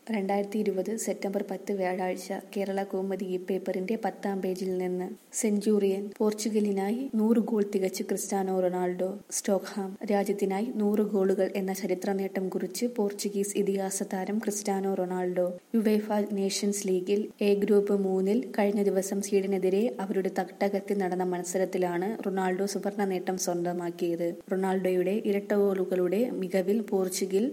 2020 September 10 വ്യാഴാഴ്ച കേരള കൗമുദി പേപ്പറിന്റെ 10-ാം പേജിൽ നിന്ന് സെഞ്ചൂറിയൻ പോർച്ചുഗലിനായി 100 ഗോൾ തികച്ച് ക്രിസ്ത്യാനോ റൊണാൾഡോ. സ്റ്റോക്ക്ഹാം. രാജ്യത്തിനായി 100 ഗോളുകൾ എന്ന ചരിത്ര നേട്ടം കുറിച്ച് പോർച്ചുഗീസ് ഇതിഹാസ താരം ക്രിസ്ത്യാനോ റൊണാൾഡോ. യുവേഫ നേഷൻസ് ലീഗിൽ എ ഗ്രൂപ്പ് 3-ൽ കഴിഞ്ഞ ദിവസം സ്വീഡനെതിരെ അവരുടെ തട്ടകത്തിൽ നടന്ന മത്സരത്തിലാണ് റൊണാൾഡോ സുവർണ നേട്ടം സ്വന്തമാക്കിയത്. റൊണാൾഡോയുടെ ഇരട്ട ഗോളുകളുടെ മികവിൽ പോർച്ചുഗൽ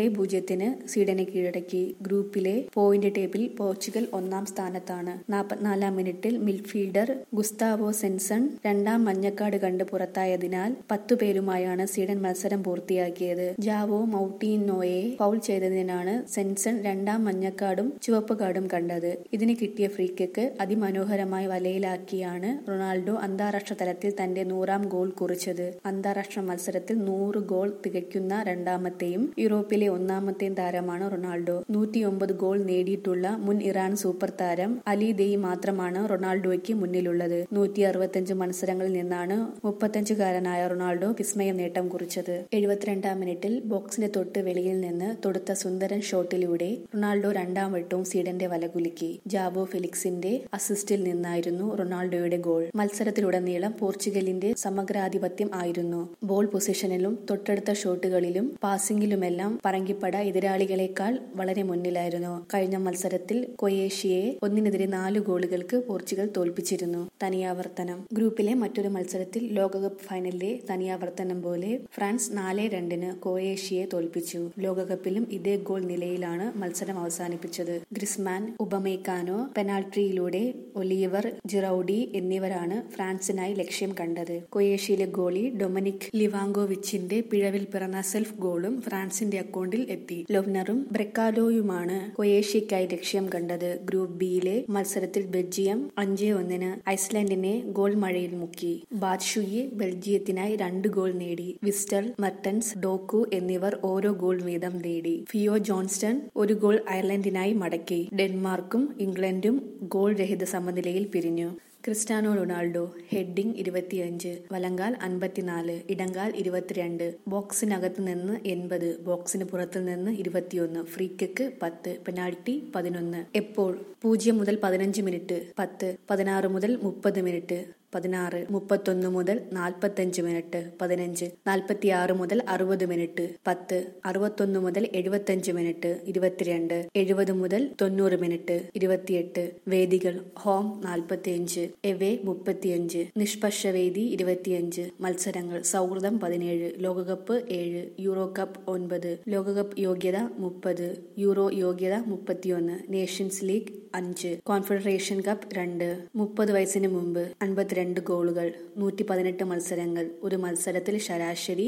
2-0 സ്വീഡനെ കീഴടക്കി. ഗ്രൂപ്പിലെ പോയിന്റ് ടേബിളിൽ പോർച്ചുഗൽ 1-ാം സ്ഥാനത്താണ്. 44-ാം മിനിറ്റിൽ മിഡ്ഫീൽഡർ ഗുസ്താവോ സെൻസൺ 2-ാം മഞ്ഞക്കാർഡ് കണ്ട് പുറത്തായതിനാൽ 10 പേരുമായാണ് സ്വീഡൻ മത്സരം പൂർത്തിയാക്കിയത്. ജാവോ മൗട്ടീനോയെ ഫൗൾ ചെയ്തതിനാണ് സെൻസൺ 2-ാം മഞ്ഞക്കാർഡും ചുവപ്പ് കാർഡും കണ്ടത്. ഇതിന് കിട്ടിയ ഫ്രീ കിക്ക് അതിമനോഹരമായി വലയിലാക്കിയാണ് റൊണാൾഡോ അന്താരാഷ്ട്ര തലത്തിൽ തന്റെ 100-ാം ഗോൾ കുറിച്ചത്. അന്താരാഷ്ട്ര മത്സരത്തിൽ 100 ഗോൾ തികയ്ക്കുന്ന രണ്ടാമത്തെയും യൂറോപ്പിലെ 1-ാമത്തെയും താരമാണ് റൊണാൾഡോ. 109 ഗോൾ നേടിയിട്ടുള്ള മുൻ ഇറാൻ സൂപ്പർ താരം അലി ദെയ് മാത്രമാണ് റൊണാൾഡോയ്ക്ക് മുന്നിലുള്ളത്. 165 മത്സരങ്ങളിൽ നിന്നാണ് 35-കാരനായ റൊണാൾഡോ വിസ്മയ നേട്ടം കുറിച്ചത്. 72-ാം മിനിറ്റിൽ ബോക്സിന് തൊട്ട് വെളിയിൽ നിന്ന് തൊടുത്ത സുന്ദരൻ ഷോട്ടിലൂടെ റൊണാൾഡോ 2-ാം വട്ടവും സ്വീഡന്റെ വലകുലുക്കി. ജാവോ ഫെലിക്സിന്റെ അസിസ്റ്റിൽ നിന്നായിരുന്നു റൊണാൾഡോയുടെ ഗോൾ. മത്സരത്തിലുടനീളം പോർച്ചുഗലിന്റെ സമഗ്രാധിപത്യം ആയിരുന്നു. ബോൾ പൊസിഷനിലും തൊട്ടടുത്ത ഷോട്ടുകളിലും പാസിംഗിലുമെല്ലാം പറങ്കിപ്പട എതിരാളികളെക്കാൾ വളരെ മുന്നിലായിരുന്നു. കഴിഞ്ഞ മത്സരത്തിൽ ക്രൊയേഷ്യയെ 1-4 ഗോളുകൾക്ക് പോർച്ചുഗൽ തോൽപ്പിച്ചിരുന്നു. തനിയാവർത്തനം. ഗ്രൂപ്പിലെ മറ്റൊരു മത്സരത്തിൽ ലോകകപ്പ് ഫൈനലിലെ തനിയാവർത്തനം പോലെ ഫ്രാൻസ് 4-2 ക്രൊയേഷ്യയെ തോൽപ്പിച്ചു. ലോകകപ്പിലും ഇതേ ഗോൾ നിലയിലാണ് മത്സരം അവസാനിപ്പിച്ചത്. ഗ്രിസ്മാൻ, ഉപമേക്കാനോ, പെനാൽറ്റിയിലൂടെ ഒലിവർ ജിറൗഡി എന്നിവരാണ് ഫ്രാൻസിനായി ലക്ഷ്യം കണ്ടത്. ക്രൊയേഷ്യയിലെ ഗോളി ഡൊമിനിക് ലിവാങ്കോവിച്ചിന്റെ പിഴവിൽ പിറന്ന സെൽഫ് ഗോളും ഫ്രാൻസിന്റെ അക്കൗണ്ടിൽ എത്തി. ലൊവ്നറും ബ്രെക്കാലോയുമാണ് ക്രൊയേഷ്യയ്ക്കായി ലക്ഷ്യം കണ്ടത്. ഗ്രൂപ്പ് ബിയിലെ മത്സരത്തിൽ ബെൽജിയം 5-1 ഐസ്ലൻഡിനെ ഗോൾ മഴയിൽ മുക്കി. ബാത്ഷുയി ബെൽജിയത്തിനായി 2 ഗോൾ നേടി. വിസ്റ്റൽ, മർട്ടൻസ്, ഡോക്കു എന്നിവർ ഓരോ ഗോൾ വീതം നേടി. ഫിയോ ജോൺസ്റ്റൺ 1 ഗോൾ അയർലൻഡിനായി മടക്കി. ഡെൻമാർക്കും ഇംഗ്ലണ്ടും ഗോൾ രഹിത സമനിലയിൽ പിരിഞ്ഞു. Cristiano Ronaldo. ഹെഡിംഗ് 25, വലങ്കാൽ 54, ഇടങ്കാൽ 22, ബോക്സിനകത്ത് നിന്ന് 80, ബോക്സിന് പുറത്തു നിന്ന് 21, ഫ്രീ കിക്ക് 10, പെനാൽറ്റി 11. എപ്പോൾ? 0 മുതൽ 15 മിനിറ്റ്, 10, 16 മുതൽ 30 മിനിറ്റ്, 16, 31 മുതൽ 45 മിനിറ്റ്, 15, 46 മുതൽ 60 മിനിറ്റ്, 10, 61 മുതൽ 75 മിനിറ്റ്, 22, 70 മുതൽ 90 മിനിറ്റ്, 28. വേദികൾ: ഹോം 45, എവേ 35, നിഷ്പക്ഷ വേദി 25. മത്സരങ്ങൾ: സൗഹൃദം 17, ലോകകപ്പ് 7, യൂറോ കപ്പ് 9, ലോകകപ്പ് യോഗ്യത 30, യൂറോ യോഗ്യത 31, നേഷൻസ് ലീഗ് 5, കോൺഫെഡറേഷൻ കപ്പ് 2. 30 വയസ്സിന് മുമ്പ് 52 ഗോളുകൾ, 118 മത്സരങ്ങൾ. ഒരു മത്സരത്തിൽ ശരാശരി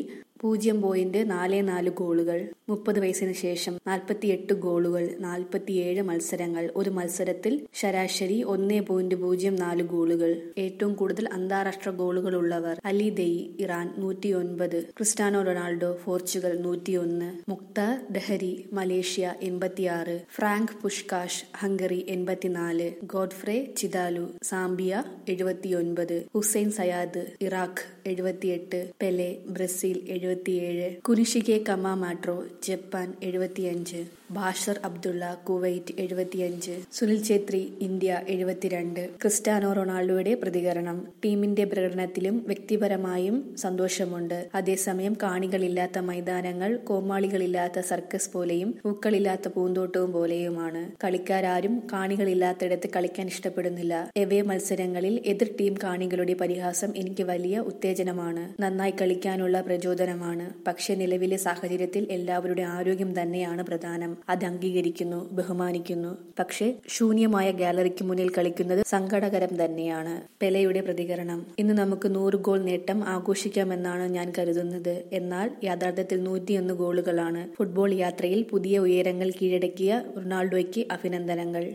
0.44 ഗോളുകൾ. 30 വയസ്സിന് ശേഷം 48 ഗോളുകൾ, 47 മത്സരങ്ങൾ. ഒരു മത്സരത്തിൽ ശരാശരി 1.04 ഗോളുകൾ. ഏറ്റവും കൂടുതൽ അന്താരാഷ്ട്ര ഗോളുകൾ ഉള്ളവർ: Ali Daei Iran 109, Cristiano Ronaldo Portugal 101, Mokhtar Dahari Malaysia 86, Frank Puskas Hungary 84, Godfrey Chitalu Zambia 79, Hussein Saeed Iraq 78, Pele Brazil 77, Kunishige Kamamoto Japan 75, Bashar Abdullah Kuwait 75, Sunil Chhetri India 72. ക്രിസ്ത്യാനോ റൊണാൾഡോയുടെ പ്രതികരണം. ടീമിന്റെ പ്രകടനത്തിലും വ്യക്തിപരമായും സന്തോഷമുണ്ട്. അതേസമയം കാണികളില്ലാത്ത മൈതാനങ്ങൾ കോമാളികളില്ലാത്ത സർക്കസ് പോലെയും പൂക്കളില്ലാത്ത പൂന്തോട്ടവും പോലെയുമാണ്. കളിക്കാരും കാണികളില്ലാത്തിടത്ത് കളിക്കാൻ ഇഷ്ടപ്പെടുന്നില്ല. എവേ മത്സരങ്ങളിൽ എതിർ ടീം കാണികളുടെ പരിഹാസം എനിക്ക് വലിയ ഉത്തേജനമാണ്, നന്നായി കളിക്കാനുള്ള പ്രചോദനമാണ്. പക്ഷെ നിലവിലെ സാഹചര്യത്തിൽ എല്ലാവരുടെ ആരോഗ്യം തന്നെയാണ് പ്രധാനം. അത് അംഗീകരിക്കുന്നു, ബഹുമാനിക്കുന്നു. പക്ഷെ ശൂന്യമായ ഗാലറിക്ക് മുന്നിൽ കളിക്കുന്നത് സങ്കടകരം തന്നെയാണ്. പെലെയുടെ പ്രതികരണം. ഇന്ന് നമുക്ക് 100 ഗോൾ നേട്ടം ആഘോഷിക്കാമെന്നാണ് ഞാൻ കരുതുന്നത്. എന്നാൽ യഥാർത്ഥത്തിൽ 101 ഗോളുകളാണ്. ഫുട്ബോൾ യാത്രയിൽ പുതിയ ഉയരങ്ങൾ കീഴടക്കിയ റൊണാൾഡോയ്ക്ക് അഭിനന്ദനങ്ങൾ.